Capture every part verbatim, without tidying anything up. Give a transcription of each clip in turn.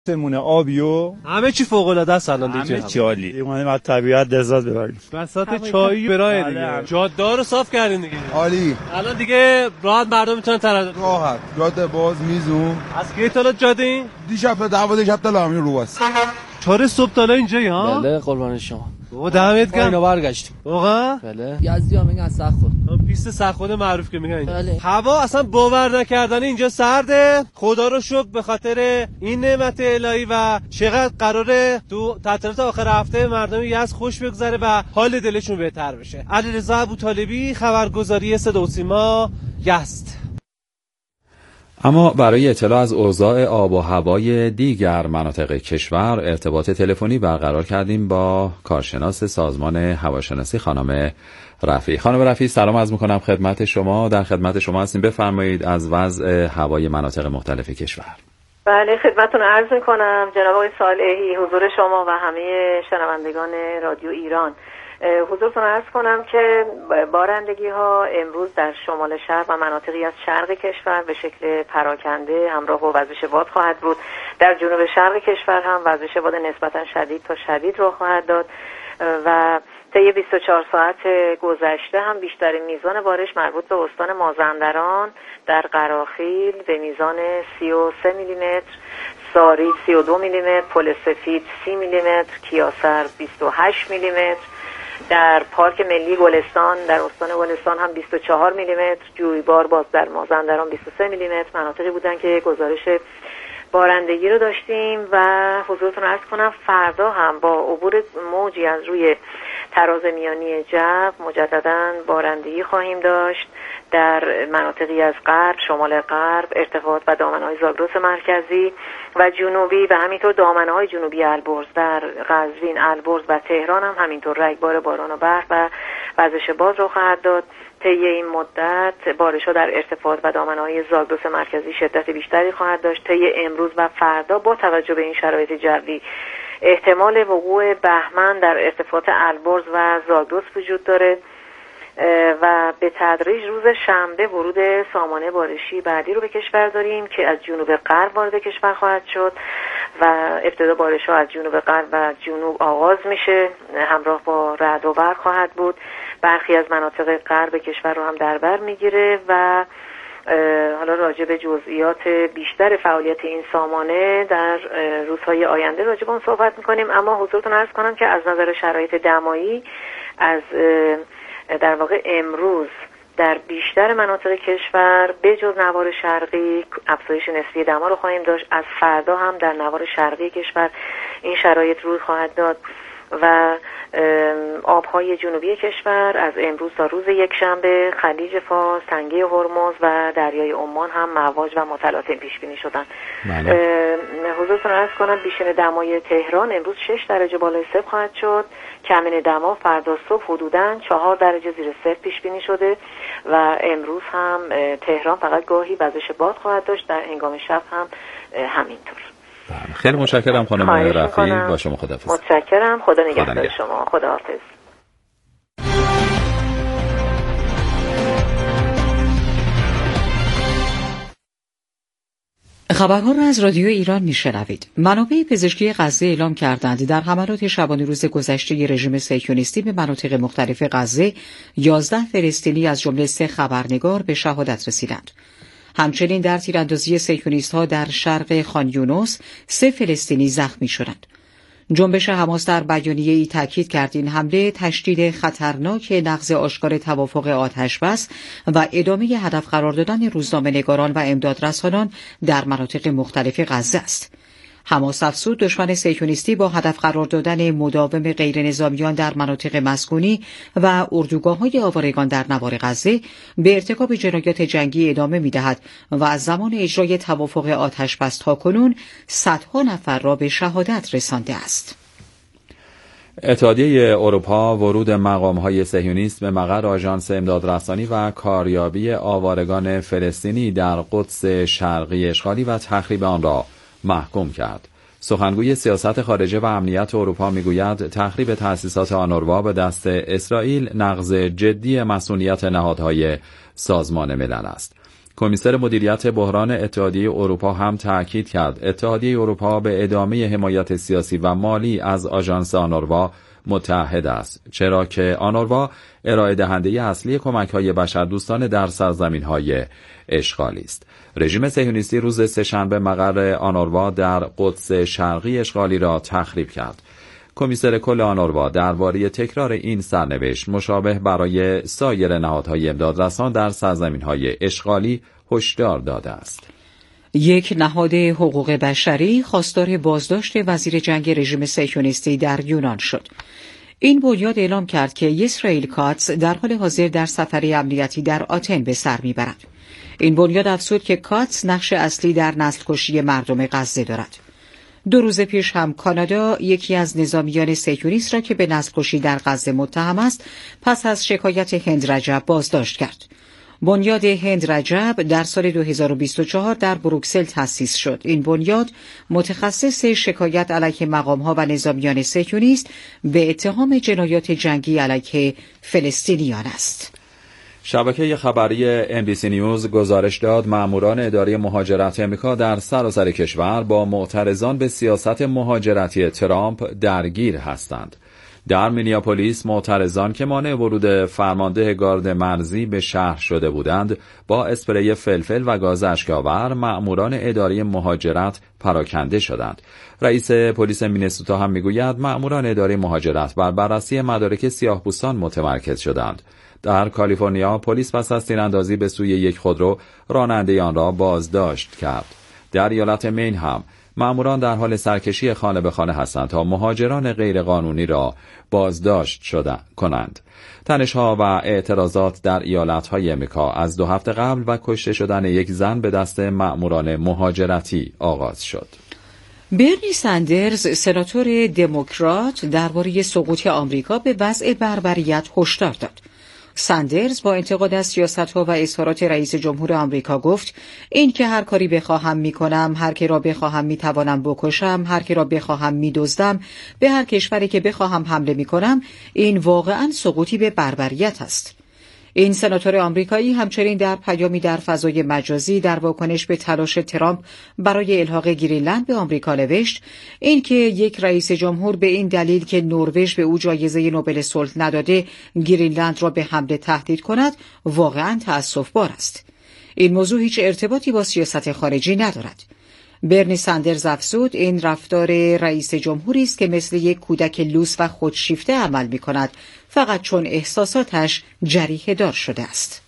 مونه آبیو همه چی فوق العاده است الان دیگه. همه چی عالی. اومدیم از طبیعت لذت ببریم. بساط چای برای دیگه. جاده رو صاف کردین دیگه. عالی. الان دیگه راحت مردم میتونن تردد. راحت. جاده باز میزون. از کی تا جاده این؟ دیشب تا دیشب تا همین رو است. چهار صبح تا اینجایی ها؟ بله قربان شما. بابا دمت گرم. اینو برگشتیم. واقعا؟ بله. یزدی ها میگن سخت. پیست سخت معروف که میگن. بله. هوا اصلا باور نکردنی اینجا سرده. خدا رو شکر به خاطر این نعمت الهی و چقدر قراره تو تعطیلات آخر هفته مردم یزد خوش بگذره و حال دلشون بهتر بشه. علیرضا ابوطالبی، خبرگزاری صدا و سیما، یزد. اما برای اطلاع از اوضاع آب و هوای دیگر مناطق کشور ارتباط تلفنی برقرار کردیم با کارشناس سازمان هواشناسی خانم رفیعی. خانم رفیعی سلام عرض می‌کنم خدمت شما. در خدمت شما هستیم. بفرمایید از وضع هوای مناطق مختلف کشور. بله خدمتتون عرض می‌کنم جناب آقای صالحی، حضور شما و همه شنوندگان رادیو ایران. حضورتون عرض کنم که بارندگی ها امروز در شمال شرق و مناطقی از شرق کشور به شکل پراکنده همراه با وزش باد خواهد بود. در جنوب شرق کشور هم وزش باد نسبتا شدید تا شدید رخ خواهد داد و طی بیست و چهار ساعت گذشته هم بیشترین میزان بارش مربوط به استان مازندران در قراخیل به میزان سی و سه میلیمتر، سارید سی و دو میلیمتر، پل سفید سی میلیمتر، کیاسر بیست و هشت میلیمتر، در پارک ملی گلستان در استان گلستان هم بیست و چهار میلیمتر، جویبار باز در مازندران بیست و سه میلیمتر مناطقی بودن که گزارش بارندگی رو داشتیم و حضورتون عرض کنم فردا هم با عبور موجی از روی تراز میانی جو مجددا بارندگی خواهیم داشت در مناطقی از غرب، شمال غرب، ارتفاعات و دامنه‌های زاگرس مرکزی و جنوبی و همینطور دامنه‌های جنوبی البرز در قزوین، البرز و تهران هم همینطور رگبار باران و برف و وزش باد رو خواهد داد. طی این مدت بارش‌ها در ارتفاعات و دامنه‌های زاگرس مرکزی شدت بیشتری خواهد داشت. طی امروز و فردا با توجه به این شرایط جوی احتمال وقوع بهمن در ارتفاعات البرز و زاگرس وجود داره و به تدریج روز شنبه ورود سامانه بارشی بعدی رو به کشور داریم که از جنوب غرب وارد کشور خواهد شد و ابتدا بارش‌ها از جنوب غرب و جنوب آغاز میشه، همراه با رعد و برق خواهد بود. برخی از مناطق غرب کشور رو هم در بر میگیره و حالا راجع به جزئیات بیشتر فعالیت این سامانه در روزهای آینده راجع به اون صحبت میکنیم. اما حضورتون عرض کنم که از نظر شرایط دمایی از در واقع امروز در بیشتر مناطق کشور به جز نوار شرقی افزایش نسبی دما رو خواهیم داشت. از فردا هم در نوار شرقی کشور این شرایط روی خواهد داد و آبهای جنوبی کشور از امروز تا روز یکشنبه خلیج فارس، تنگه هرمز و دریای عمان هم مواج و متلاطم پیش بینی شدن. حضورتون عرض کنم بیشتر دمای تهران امروز شش درجه بالای صفر خواهد شد. کمین دما فردا صبح حدوداً چهار درجه زیر صفر پیش بینی شده و امروز هم تهران فقط گاهی وزش باد خواهد داشت، در هنگام شب هم همینطور. خیلی متشکرم خانم رفیعی، با شما خداحافظ. متشکرم، خدا نگهدار شما. خداحافظ. خبرها را از رادیو ایران میشنوید. منابع پزشکی غزه اعلام کردند در حملات شبانه روز گذشته رژیم صهیونیستی به مناطق مختلف غزه یازده فلسطینی از جمله سه خبرنگار به شهادت رسیدند. همچنین در تیراندازی صهیونیست‌ها در شرق خان یونس سه فلسطینی زخمی شدند. جنبش حماس در بیانیه‌ای تاکید کرد این حمله تشدید خطرناک نقض آشکار توافق آتش‌بس و ادامه هدف قرار دادن روزنامه‌نگاران و امدادرسانان در مناطق مختلف غزه است. حماس افزود دشمن صهیونیستی با هدف قرار دادن مداوم غیر نظامیان در مناطق مسکونی و اردوگاه‌های آوارگان در نوار غزه به ارتکاب جنایات جنگی ادامه می‌دهد و از زمان اجرای توافق آتش‌بس تاکنون صدها نفر را به شهادت رسانده است. اتحادیه اروپا ورود مقام‌های صهیونیست به مقر آژانس امدادرسانی و کاریابی آوارگان فلسطینی در قدس شرقی اشغالی و تخریب آن را محکوم کرد. سخنگوی سیاست خارجه و امنیت اروپا میگوید تخریب تأسیسات آنروا به دست اسرائیل نقض جدی مسئولیت نهادهای سازمان ملل است. کمیسر مدیریت بحران اتحادیه اروپا هم تاکید کرد اتحادیه اروپا به ادامه حمایت سیاسی و مالی از آژانس آنروا متحد است، چرا که آنروا ارائه دهنده اصلی کمک‌های بشردوستانه در سرزمین‌های اشغالی است. رژیم صهیونیستی روز سه‌شنبه مقر آنروا در قدس شرقی اشغالی را تخریب کرد. کمیسر کل آنروا درباره تکرار این سرنوشت مشابه برای سایر نهادهای امدادرسان در سرزمین‌های اشغالی هشدار داده است. یک نهاد حقوق بشری خواستار بازداشت وزیر جنگ رژیم صهیونیستی در یونان شد. این بنیاد اعلام کرد که یسرائیل کاتس در حال حاضر در سفری امنیتی در آتن به سر میبرد. این بنیاد افزود که کاتس نقش اصلی در نسل‌کشی مردم غزه دارد. دو روز پیش هم کانادا یکی از نظامیان صهیونیست را که به نسل‌کشی در غزه متهم است پس از شکایت هند رجب بازداشت کرد. بنیاد هند رجب در سال دو هزار و بیست و چهار در بروکسل تأسیس شد. این بنیاد متخصص شکایت علیه مقام‌ها و نظامیان صهیونیست به اتهام جنایات جنگی علیه فلسطینیان است. شبکه خبری ام بی سی نیوز گزارش داد ماموران اداره مهاجرت آمریکا در سراسر کشور با معترضان به سیاست مهاجرتی ترامپ درگیر هستند. در مینیاپولیس معترضان که مانع ورود فرمانده گارد مرزی به شهر شده بودند با اسپری فلفل و گاز اشک‌آور ماموران اداره مهاجرت پراکنده شدند. رئیس پلیس مینسوتا هم میگوید ماموران اداره مهاجرت بر بررسی مدارک سیاه‌پوستان متمرکز شدند. در کالیفرنیا پلیس پس از تیراندازی به سوی یک خودرو راننده آن را بازداشت کرد. در ایالت مین هم ماموران در حال سرکشی خانه به خانه هستند تا مهاجران غیرقانونی را بازداشت شدن کنند. تنش‌ها و اعتراضات در ایالت‌های آمریکا از دو هفته قبل و کشته شدن یک زن به دست ماموران مهاجرتی آغاز شد. برنی ساندرز سناتور دموکرات درباره سقوط آمریکا به وضع بربریت هشدار داد. ساندرز با انتقاد از سیاست‌ها و اظهارات رئیس جمهور آمریکا گفت این که هر کاری بخواهم می‌کنم، هر کی را بخواهم می‌توانم بکشم، هر کی را بخواهم می‌دزدم، به هر کشوری که بخواهم حمله می‌کنم، این واقعاً سقوطی به بربریت است. این سناتور آمریکایی همچنین در پیامی در فضای مجازی در واکنش به تلاش ترامپ برای الحاق گرینلند به آمریکا نوشت این که یک رئیس جمهور به این دلیل که نروژ به او جایزه نوبل صلح نداده گرینلند را به حمله تهدید کند واقعاً تأسف‌بار است. این موضوع هیچ ارتباطی با سیاست خارجی ندارد. برنی ساندرز افزود این رفتار رئیس جمهوری است که مثل یک کودک لوس و خودشیفته عمل می کند فقط چون احساساتش جریحه دار شده است.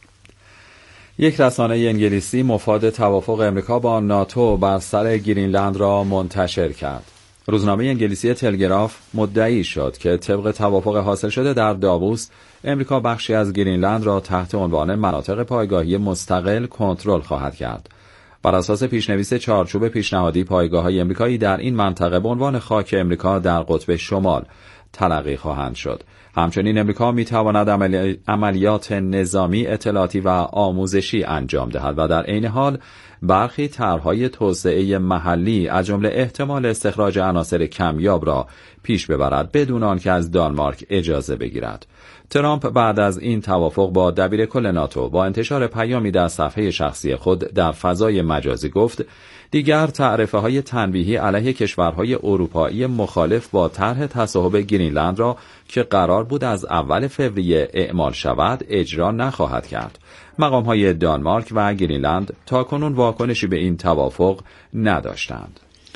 یک رسانه انگلیسی مفاد توافق امریکا با ناتو بر سر گرینلند را منتشر کرد. روزنامه انگلیسی تلگراف مدعی شد که طبق توافق حاصل شده در داووس امریکا بخشی از گرینلند را تحت عنوان مناطق پایگاهی مستقل کنترل خواهد کرد. بر اساس پیشنویس چارچوب پیشنهادی پایگاه‌های آمریکایی در این منطقه به عنوان خاک آمریکا در قطب شمال تلقی خواهند شد. همچنین آمریکا می‌تواند عملی... عملیات نظامی، اطلاعاتی و آموزشی انجام دهد و در عین حال برخی طرح‌های توسعه محلی از جمله احتمال استخراج عناصر کمیاب را پیش ببرد بدون آنکه از دانمارک اجازه بگیرد. ترامپ بعد از این توافق با دبیر کل ناتو با انتشار پیامی در صفحه شخصی خود در فضای مجازی گفت دیگر تعرفه‌های تنبیهی علیه کشورهای اروپایی مخالف با طرح تصاحب گرینلند را که قرار بود از اول فوریه اعمال شود اجرا نخواهد کرد. مقام‌های دانمارک و گرینلند تاکنون واکنشی به این توافق نداشتند.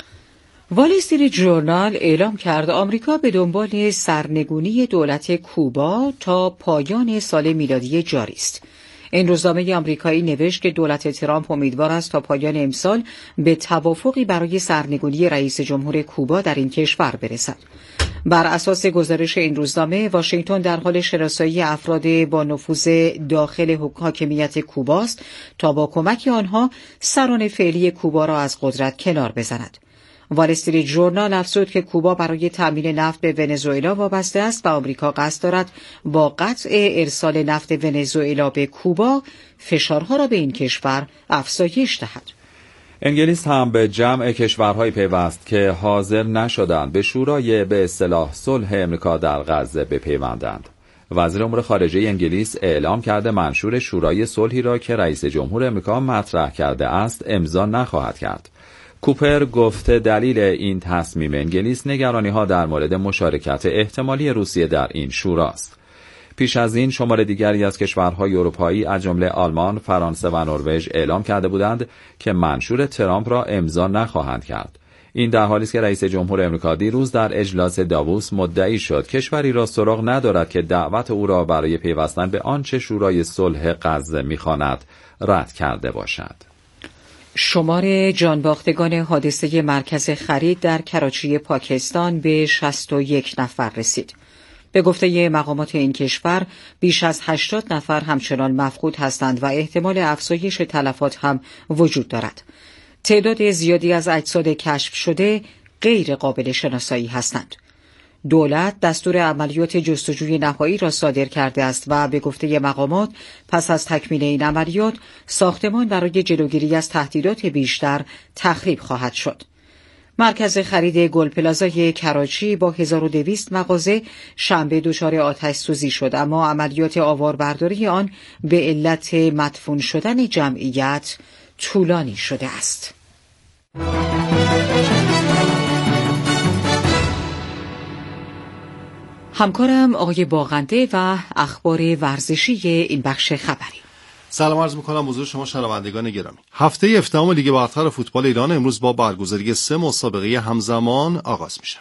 وال استریت ژورنال اعلام کرد آمریکا به دنبال سرنگونی دولت کوبا تا پایان سال میلادی جاری است. این روزنامه آمریکایی نوشت که دولت ترامپ امیدوار است تا پایان امسال به توافقی برای سرنگونی رئیس جمهور کوبا در این کشور برسد. بر اساس گزارش این روزنامه واشنگتن در حال شناسایی افراد با نفوذ داخل حاکمیت کوباست تا با کمک آنها سران فعلی کوبا را از قدرت کنار بزند. وال استریت ژورنال افزود که کوبا برای تامین نفت به ونزوئلا وابسته است و آمریکا قصد دارد با قطع ارسال نفت ونزوئلا به کوبا فشارها را به این کشور افزایش دهد. انگلیس هم به جمع کشورهای پیوست که حاضر نشدند به شورای به اصطلاح صلح امریکا در غزه بپیوندند. وزیر امور خارجه انگلیس اعلام کرده منشور شورای صلحی را که رئیس جمهور آمریکا مطرح کرده است امضا نخواهد کرد. کوپر گفته دلیل این تصمیم انگلیس نگرانی‌ها در مورد مشارکت احتمالی روسیه در این شوراست. پیش از این شمار دیگری از کشورهای اروپایی از جمله آلمان، فرانسه و نروژ اعلام کرده بودند که منشور ترامپ را امضا نخواهند کرد. این در حالی است که رئیس جمهور آمریکا دیروز در اجلاس داووس مدعی شد کشوری را سراغ ندارد که دعوت او را برای پیوستن به آنچه شورای صلح غزه می‌خواند رد کرده باشد. شمار جانباختگان حادثه مرکز خرید در کراچی پاکستان به شصت و یک نفر رسید. به گفته مقامات این کشور بیش از هشتاد نفر همچنان مفقود هستند و احتمال افزایش تلفات هم وجود دارد. تعداد زیادی از اجساد کشف شده غیر قابل شناسایی هستند. دولت دستور عملیات جستجوی نهایی را صادر کرده است و به گفته مقامات پس از تکمیل این عملیات ساختمان برای جلوگیری از تهدیدات بیشتر تخریب خواهد شد. مرکز خرید گل پلازای کراچی با هزار و دویست مغازه شنبه دچار آتش سوزی شد، اما عملیات آواربرداری آن به علت مدفون شدن جمعیت طولانی شده است. همکارم آقای باغنده و اخبار ورزشی این بخش خبری. سلام عرض می‌کنم حضور شما شنوندگان گرامی. هفته هفدهم لیگ برتر فوتبال ایران امروز با برگزاری سه مسابقه همزمان آغاز می‌شود.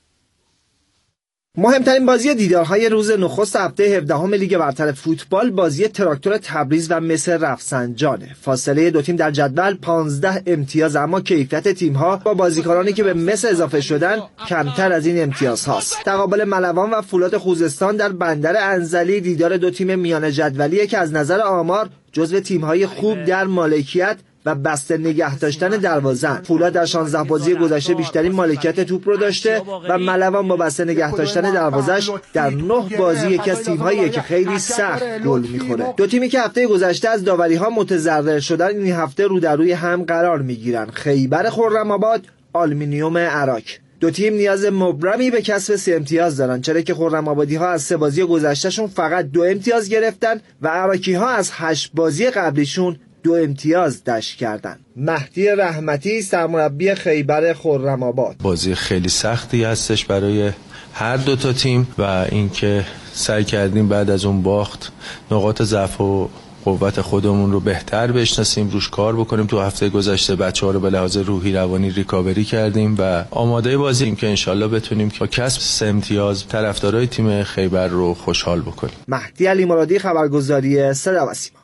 مهمترین بازی دیدارهای روز نخست هفته هفدهم لیگ برتر فوتبال بازی تراکتور تبریز و مس رفسنجانه. فاصله دو تیم در جدول پانزده امتیاز، اما کیفیت تیم‌ها با بازیکنانی که به مس اضافه شدن کمتر از این امتیاز هاست. تقابل ملوان و فولاد خوزستان در بندر انزلی دیدار دو تیم میانه جدولیه که از نظر آمار جزو تیم‌های خوب در مالکیت و بسته نگه داشتن دروازه‌اند. فولاد در شانزده بازی گذشته بیشترین مالکیت توپ رو داشته و ملوان با بسته نگه داشتن دروازه‌اش در نه بازی یکی از تیم‌هایی که خیلی سخت گل می‌خوره. دو تیمی که هفته گذشته از داوری‌ها متضرر شدن این هفته رو در روی هم قرار می‌گیرن. خیبر خرم‌آباد، آلومینیوم عراق. دو تیم نیاز مبرمی به کسب سه امتیاز دارن، چرا که خرم‌آبادی‌ها از سه بازی گذشتهشون فقط دو امتیاز گرفتن و عراقی‌ها از هشت بازی قبلیشون دو امتیاز دشت کردن. مهدی رحمتی سرمربی خیبر خرم‌آباد: بازی خیلی سختی هستش برای هر دو تا تیم و اینکه سعی کردیم بعد از اون باخت نقاط ضعف و قوت خودمون رو بهتر بشناسیم، روش کار بکنیم. تو هفته گذشته بچه‌ها رو به لحاظ روحی روانی ریکاوری کردیم و آماده بازیم که انشالله بتونیم با کسب سه امتیاز طرفدارای تیم خیبر رو خوشحال بکنیم. مهدی علی مرادی، خبرگزاری صدا و سیما.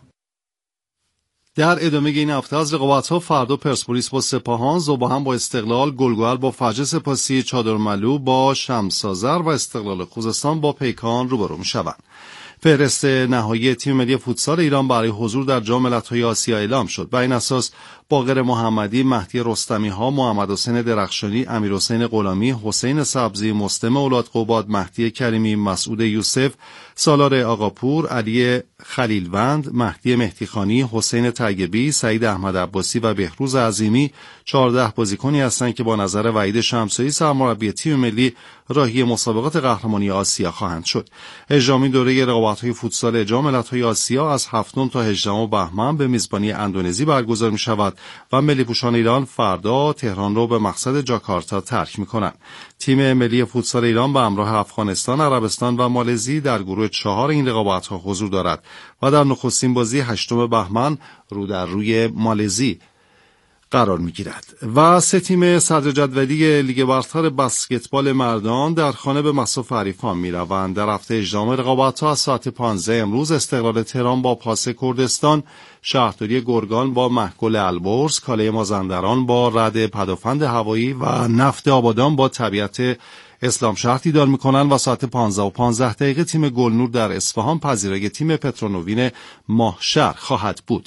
در ادامه این هفته از رقابت‌ها فردا پرسپولیس با سپاهان، ذوب‌هم با استقلال، گلگهر با فجر سپاسی، چادرملو با شمس‌آذر و استقلال خوزستان با پیکان روبرو می‌شوند. فهرست نهایی تیم ملی فوتسال ایران برای حضور در جام ملت‌های آسیا اعلام شد. بر این اساس باقر محمدی، مهدی رستمی‌ها، محمد حسین درخشانی، امیرحسین غلامی، حسین سبزی، مسلم اولاد قباد، مهدی کریمی، مسعود یوسف، سالار آقاپور، علی خلیلوند، مهدی مهدیخانی، حسین طیبی، سعید احمد عباسی و بهروز عظیمی چهارده بازیکنی هستند که با نظر وحید شمسایی سرمربی تیم ملی راهی مسابقات قهرمانی آسیا خواهند شد. هجدهمین دوره رقابت‌های فوتسال جام ملت‌های آسیا از هفتم تا هجدهم بهمن به میزبانی اندونزی برگزار می‌شود و ملی پوشان ایران فردا تهران رو به مقصد جاکارتا ترک می‌کنند. تیم ملی فوتسال ایران به همراه افغانستان، عربستان و مالزی در گروه چهار این رقابت‌ها حضور دارد و در نخستین بازی هشتم بهمن رو در روی مالزی قرار می‌گیرد. و سه تیم صدرجدولی لیگ برتر بسکتبال مردان در خانه به مصاف حریفان می‌روند. در هفته هجدهم رقابت‌ها از ساعت پانزده امروز استقلال تهران با پاس کردستان، شهرداری گرگان با محگل البرز، کاله مازندران با رد پدافند هوایی و نفت آبادان با طبیعت اسلام شهر دیدار می‌کنند و ساعت پانزده و پانزده دقیقه تیم گلنور در اصفهان پذیرای تیم پترونوین ماهشهر خواهد بود.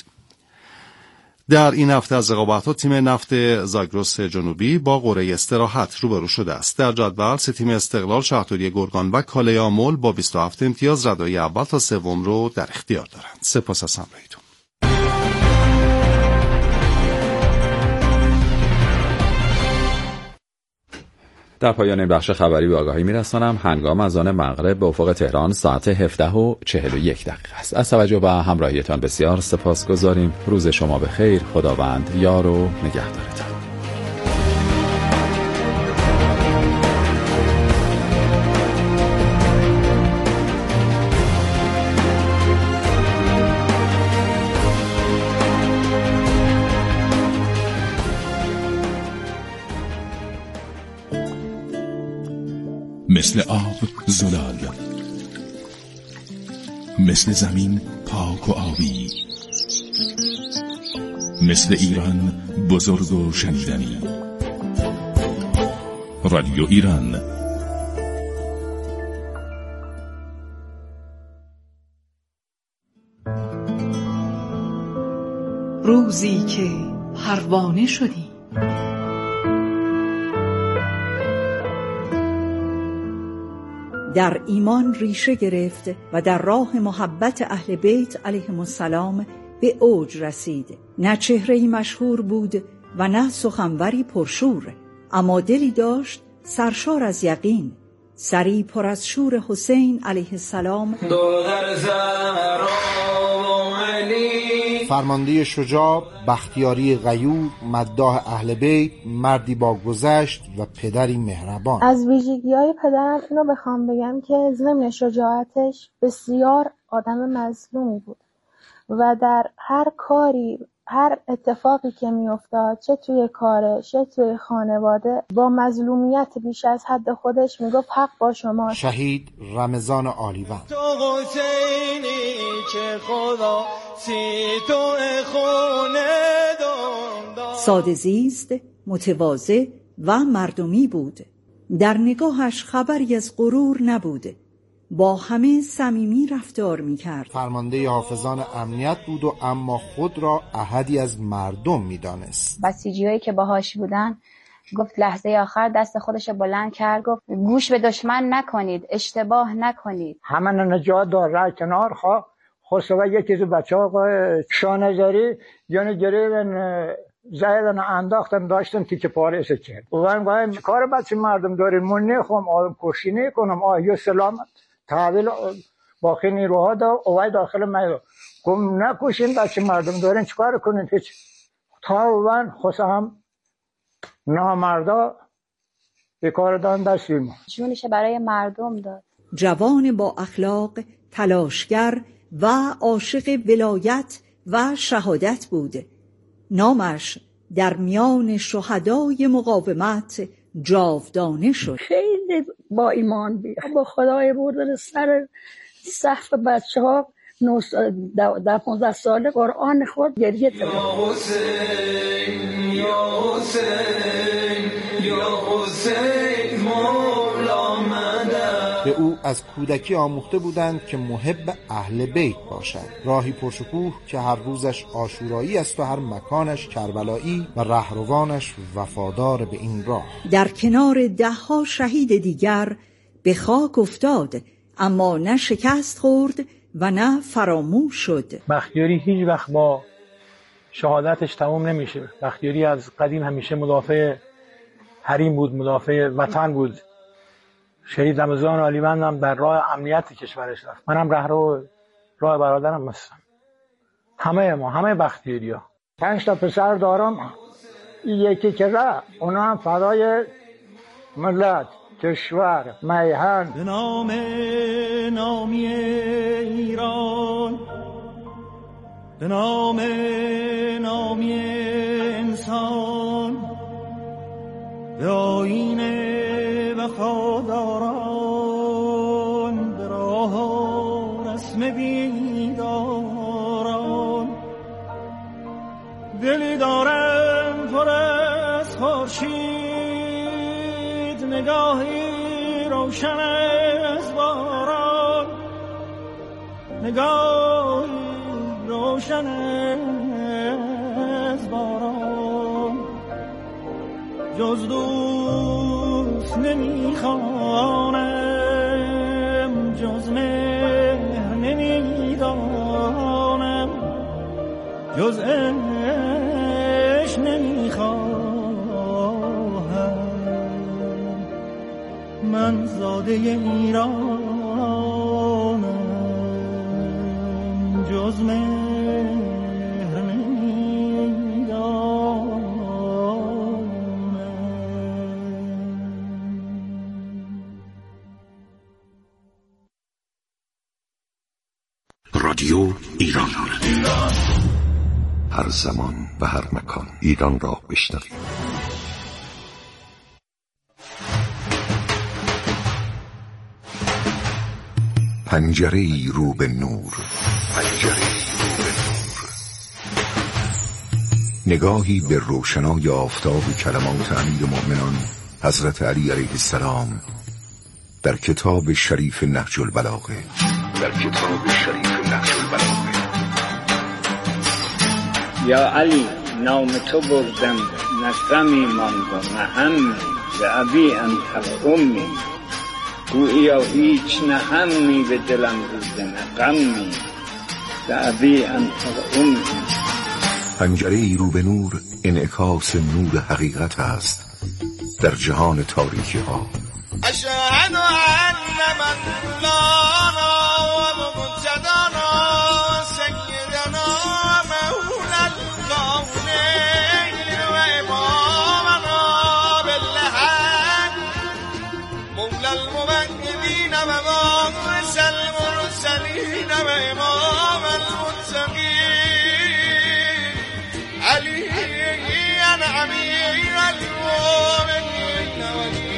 در این هفته از رقابت‌ها تیم نفت زاگرس جنوبی با قرعه استراحت روبرو شده است. در جدول سه تیم استقلال، شهرداری گرگان و کاله آمل با بیست و هفت امتیاز ردای اول تا سوم رو در اختیار دارند. سپاس از همراهیتون. در پایان این بخش خبری به آگاهی میرسانم هنگام از آن مغرب به افق تهران ساعت هفده و چهل و یک دقیقه است. از توجه و همراهیتان بسیار سپاسگزاریم. روز شما بخیر. خداوند یار و نگهدارتان. مثل آب زلال، مثل زمین پاک و آبی، مثل ایران بزرگ و شنیدنی. رادیو ایران. روزی که پروانه شدی، در ایمان ریشه گرفت و در راه محبت اهل بیت علیهم السلام به اوج رسید. نه چهره‌ای مشهور بود و نه سخنوری پرشور، اما دلی داشت سرشار از یقین، سری پر از شور حسین علیه السلام. فرمانده شجاع، بختیاری غیور، مداح اهل بیت، مردی با گذشت و پدری مهربان. از ویژگی‌های پدرم اینو بخوام بگم که ضمن شجاعتش بسیار آدم مظلومی بود و در هر کاری، هر اتفاقی که میافتاد، چه توی کارش چه توی خانواده، با مظلومیت بیش از حد خودش میگفت حق با شما. شهید رمضان عالیوند. ساده زیست، متواضع و مردمی بود. در نگاهش خبری از غرور نبود. با همه صمیمی رفتار می‌کرد. فرمانده حافظان امنیت بود و اما خود را احدی از مردم می‌دانست. بسیجی‌هایی که باهاش بودن گفت لحظه آخر دست خودش بلند کرد، گفت گوش به دشمن نکنید، اشتباه نکنید. همه نجات دار رای کنار خواه خسرو یکی از بچه‌ها شانه‌زری یعنی گریدن زایدن انداختن داشتن تیکه پاره است کرد. و من کار بچه مردم داریم من نخوام آدم کشی نکنم آیا سلامت تحویل باقی نیروها دا اوای داخل میدان گم نکشین بچه مردم دارین چیکار کنین هیچ تا من خودم نامردا به کار دادن دستیم جونش برای مردم داد. جوان با اخلاق، تلاشگر و عاشق ولایت و شهادت بود. نامش در میان شهدای مقاومت جاودانه شد. خیلی با ایمان بید، با خدای بردن سر صف بچه ها در پونزده ساله قرآن خود گریه کرد. یا حسین یا حسین یا حسین مولا مدد. به او از کودکی آموخته بودند که محب اهل بیت باشد. راهی پرشکوه که هر روزش عاشورایی است و هر مکانش کربلایی و رهروانش وفادار به این راه. در کنار ده ها شهید دیگر به خاک افتاد، اما نه شکست خورد و نه فراموش شد. بختیاری هیچ وقت با شهادتش تمام نمیشه. بختیاری از قدیم همیشه مدافع حریم بود، مدافع وطن بود. شهید رمضان عالیوند هم در راه امنیت کشورش رفت. منم رهرو راه برادرم هستم. همه ما، همه بختیاریا. پنج تا پسر دارم، یکی که رفت اونا هم فدای ملت، کشور، میهن. به نام نامی ایران، به نام نامی انسان، به آیین وفاداران، به راه رسم بیداران. دلی دارم پر از خورشید، نگاهی روشن از باران، نگاهی روشن از باران. جز دوست نمیخوانم، جز مهر نمیدانم، جز عشق نمیخواهم. من زاده ایرانم، جز مهر نمیدانم. رادیو ایران، هر زمان و هر مکان ایران را بشنوید. پنجره ای رو به نور، پنجره ای رو به نور، نگاهی به روشنای آفتاب کلمات امیرالمؤمنین حضرت علی علیه السلام در کتاب شریف نهج البلاغه، در کتاب شریف نهج البلاغه. یا علی نام تو بردم نه غمی ماند و نه همی، به ابی انت و امی، گوییا هیچ نه همی به دلم روزه نه غمی، به ابی انت و امی. پنجره ای رو به نور انعکاس نور حقیقت است در جهان تاریکی ها. اشهد ان مولانا و مجدنا سیدنا مولا الکونین و امامنا بالحق مولا الموحدین و باعث المرسلین و امام المتقین علی امیر المؤمنین ولی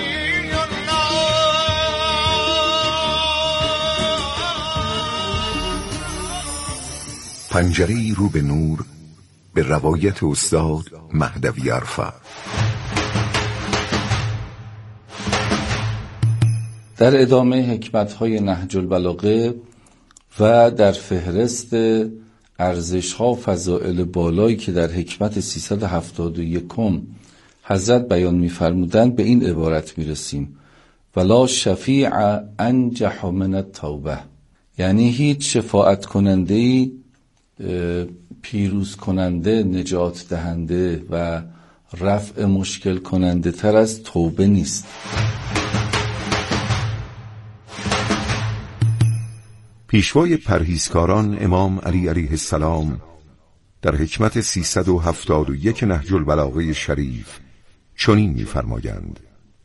پنجره رو به نور به روایت استاد مهدوی عرفه. در ادامه حکمت‌های نهج البلاغه و در فهرست ارزش‌ها و فضائل بالایی که در حکمت سیصد و هفتاد و یک حضرت بیان می‌فرمودند به این عبارت می‌رسیم: ولا شفیع انجح من التوبه، یعنی هیچ شفاعت کننده‌ای پیروز کننده، نجات دهنده و رفع مشکل کننده تر از توبه نیست. پیشوای پرهیزکاران امام علی علیه السلام در حکمت سیصد و هفتاد و یک نهج البلاغه شریف چنین می‌فرمایند: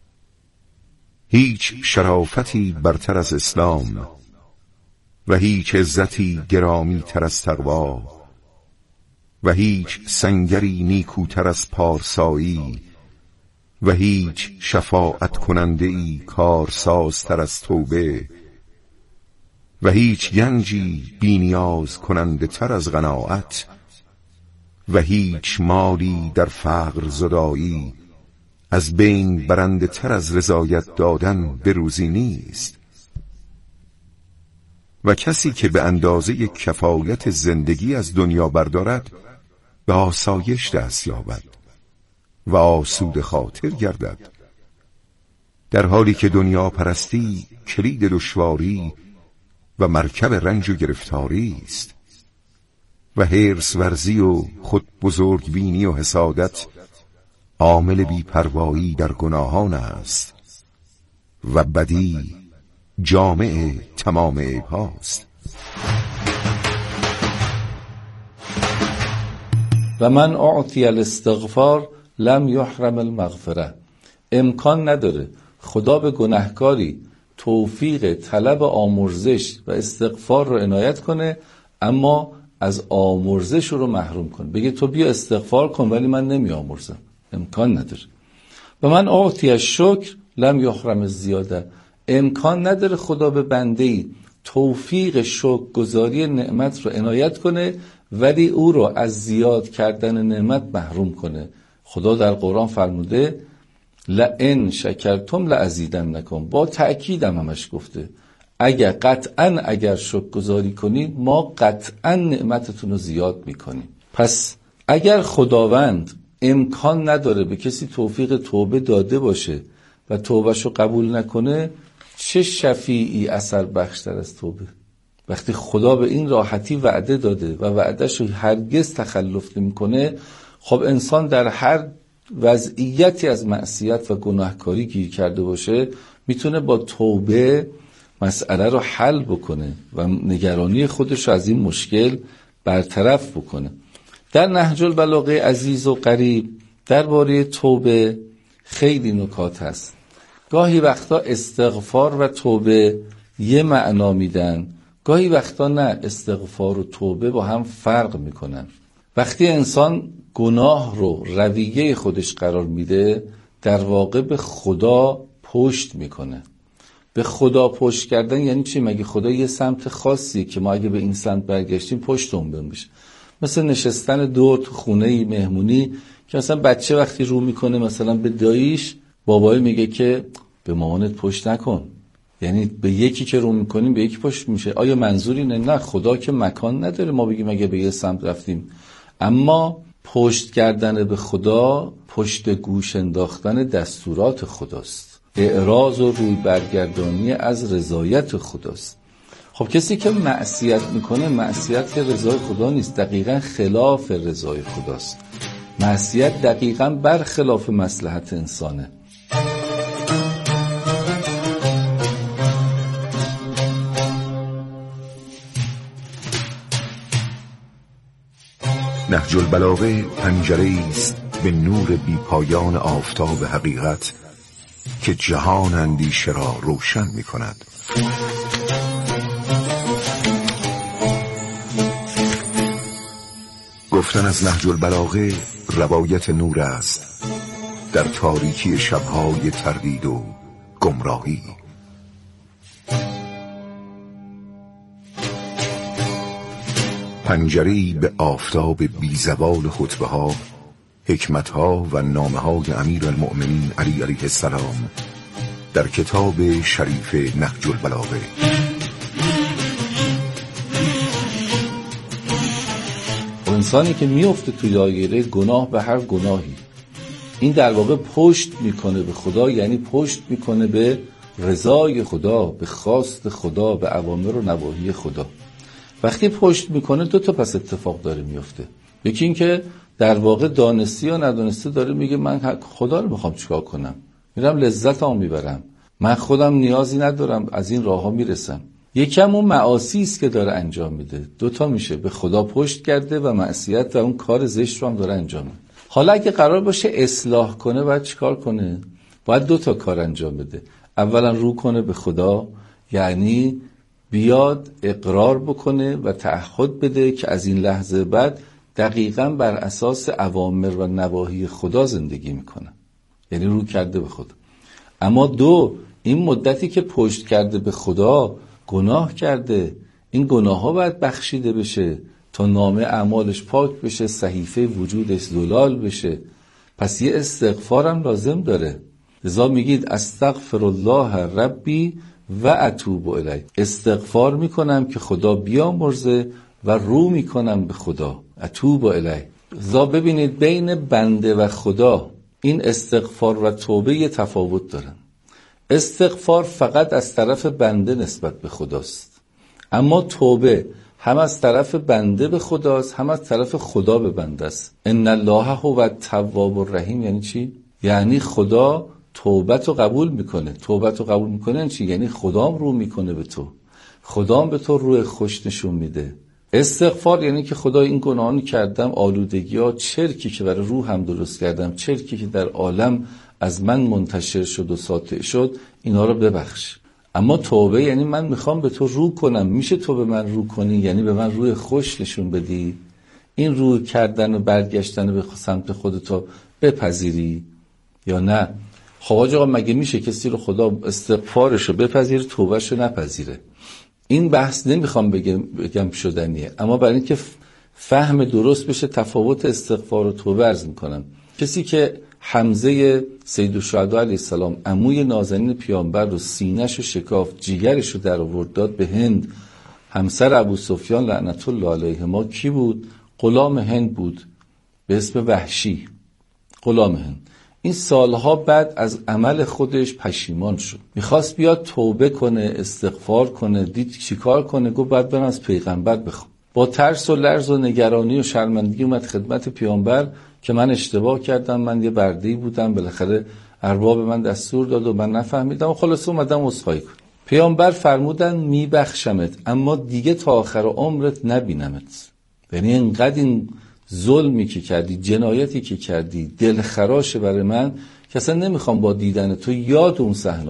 هیچ شرافتی برتر از اسلام و هیچ عزتی گرامی تر از تقوا و هیچ سنگری نیکوتر از پارسایی و هیچ شفاعت کننده ای کارسازتر از توبه و هیچ گنجی بینیاز کننده تر از قناعت و هیچ مالی در فقر زدایی از بین برنده تر از رضایت دادن به روزی نیست. و کسی که به اندازه کفایت زندگی از دنیا بردارد به آسایش دست یابد و آسود خاطر گردد، در حالی که دنیا پرستی کلید دشواری و مرکب رنج و گرفتاری است و حرص ورزی و خود بزرگ بینی و حسادت عامل بی‌پروایی در گناهان است و بدی جامع تمام عیب هاست. و من اعطی الاستغفار لم یحرم المغفره، امکان نداره خدا به گناهکاری توفیق طلب آمرزش و استغفار رو عنایت کنه اما از آمرزش رو محروم کنه، بگه تو بیا استغفار کن ولی من نمی آمرزم، امکان نداره. و من اعطی الشکر لم یحرم الزیاده، امکان نداره خدا به بنده‌ای توفیق شکر گزاری نعمت رو عنایت کنه ولی او رو از زیاد کردن نعمت محروم کنه. خدا در قرآن فرموده لئن شکرتم لازیدنکم، با تأکیدم همش گفته اگر قطعا اگر شکر گزاری کنید ما قطعا نعمتتون رو زیاد میکنیم. پس اگر خداوند امکان نداره به کسی توفیق توبه داده باشه و توبهشو قبول نکنه، چه شفیعی اثر بخشتر از توبه؟ وقتی خدا به این راحتی وعده داده و وعدهشو هرگز تخلف نمیکنه، خب انسان در هر وضعیتی از معصیت و گناهکاری گیر کرده باشه میتونه با توبه مسئله رو حل بکنه و نگرانی خودش رو از این مشکل برطرف بکنه. در نهج البلاغه عزیز و قریب درباره توبه خیلی نکات هست. گاهی وقتا استغفار و توبه یه معنا میدن، گاهی وقتا نه، استغفار و توبه با هم فرق میکنن. وقتی انسان گناه رو رویه خودش قرار میده در واقع به خدا پشت میکنه. به خدا پشت کردن یعنی چی؟ مگه خدا یه سمت خاصی که ما اگه به این سمت برگشتیم پشتمون بمیشه؟ مثل نشستن دور تو خونه مهمونی که مثلا بچه وقتی رو میکنه مثلا به داییش، بابایی میگه که به مامانت پشت نکن، یعنی به یکی که رو میکنیم به یکی پشت میشه. آیا منظوری نه؟ نه، خدا که مکان نداره ما بگیم اگه به یه سمت رفتیم. اما پشت کردن به خدا پشت گوش انداختن دستورات خداست، اعراض و روی برگردانی از رضایت خداست. خب کسی که معصیت میکنه، معصیت که رضای خدا نیست، دقیقا خلاف رضای خداست. معصیت دقیقا برخلاف مصلحت انسانه. نهج البلاغه پنجره‌ای است به نور بی پایان آفتاب حقیقت که جهان اندیشه را روشن می کند. گفتن از نهج البلاغه روایت نور است در تاریکی شبهای تردید و گمراهی. پنجره‌ای به آفتاب بی زوال خطبه ها، حکمت ها و نامه های امیر المؤمنین علی علیه السلام در کتاب شریف نهج البلاغه. انسانی که میفته توی دایره گناه به هر گناهی، این در واقع پشت میکنه به خدا، یعنی پشت میکنه به رضای خدا، به خواست خدا، به اوامر و نواهی خدا. وقتی پشت میکنه دو تا پس اتفاق داره میفته. یکی این که در واقع دانستی یا ندانستی داره میگه من خدا رو میخوام چیکار کنم، میرم لذتام میبرم، من خودم نیازی ندارم، از این راه ها میرسم. یکم اون معاصی است که داره انجام میده. دوتا میشه، به خدا پشت کرده و معصیت و اون کار زشت رو هم داره انجام میده. حالا اگه قرار باشه اصلاح کنه باید چیکار کنه؟ باید دوتا کار انجام بده. اولا رو کنه به خدا، یعنی بیاد اقرار بکنه و تعهد بده که از این لحظه بعد دقیقاً بر اساس اوامر و نواهی خدا زندگی میکنه، یعنی رو کرده به خدا. اما دو، این مدتی که پشت کرده به خدا گناه کرده، این گناه ها باید بخشیده بشه تا نامه اعمالش پاک بشه، صحیفه وجودش زلال بشه. پس یه استغفار هم لازم داره. لذا میگید استغفر الله ربی و اتوب الیه، استغفار میکنم که خدا بیامرزه و رو میکنم به خدا، اتوب الیه. لذا ببینید بین بنده و خدا این استغفار و توبه یه تفاوت دارن. استغفار فقط از طرف بنده نسبت به خداست، اما توبه هم از طرف بنده به خداست هم از طرف خدا به بنده است. ان الله هو التواب الرحیم یعنی چی؟ یعنی خدا توبت رو قبول میکنه. توبت رو قبول میکنه یعنی چی؟ یعنی خدام رو میکنه به تو، خدام به تو روی خوش نشون میده. استغفار یعنی که خدا این گناهانی کردم، آلودگی ها، چرکی که برای روحم درست کردم، چرکی که در عالم از من منتشر شد و ساطع شد، اینا رو ببخش. اما توبه یعنی من میخوام به تو رو کنم. میشه تو به من رو کنی؟ یعنی به من روی خوش نشون بدی، این رو کردن و برگشتن به سمت خودتو بپذیری یا نه؟ خب آقا مگه میشه کسی رو خدا استغفارش رو بپذیره توبهش رو نپذیره؟ این بحث نمیخوام بگم, بگم شدنیه، اما برای اینکه فهم درست بشه تفاوت استغفار و توبه عرض میکنم. کسی که حمزه سید الشهدا علیه السلام عموی نازنین پیامبر رو سینه‌ش رو شکافت، جیگرش رو در آورد داد به هند، همسر ابو سفیان لعنت الله علیهما کی بود؟ غلام هند بود به اسم وحشی، غلام هند. این سالها بعد از عمل خودش پشیمان شد، میخواست بیاد توبه کنه، استغفار کنه، دید چیکار کنه؟ گفت بعد برم از پیغمبر بخوام. با ترس و لرز و نگرانی و شرمندگی اومد خدمت پیامبر که من اشتباه کردم، من یه برده‌ای بودم، بالاخره ارباب من دستور داد و من نفهمیدم و خلاص اومدم عذرخواهی کنم. پیامبر فرمودن میبخشمت اما دیگه تا آخر عمرت نبینمت. یعنی اینقدر این ظلمی که کردی، جنایتی که کردی دلخراشه برای من که اصلا نمیخوام با دیدن تو یاد اون صحنه